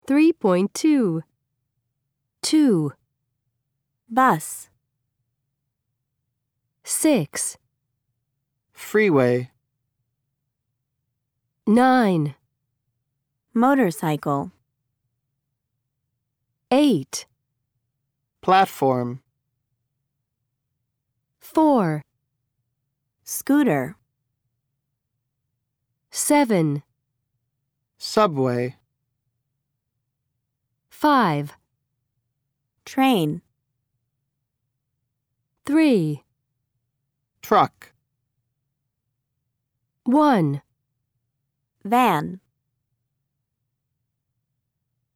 3.2 2 bus, 6 freeway, 9 motorcycle, 8 platform, 4 scooter, 7 subway, 5 train, 3 truck, 1 van.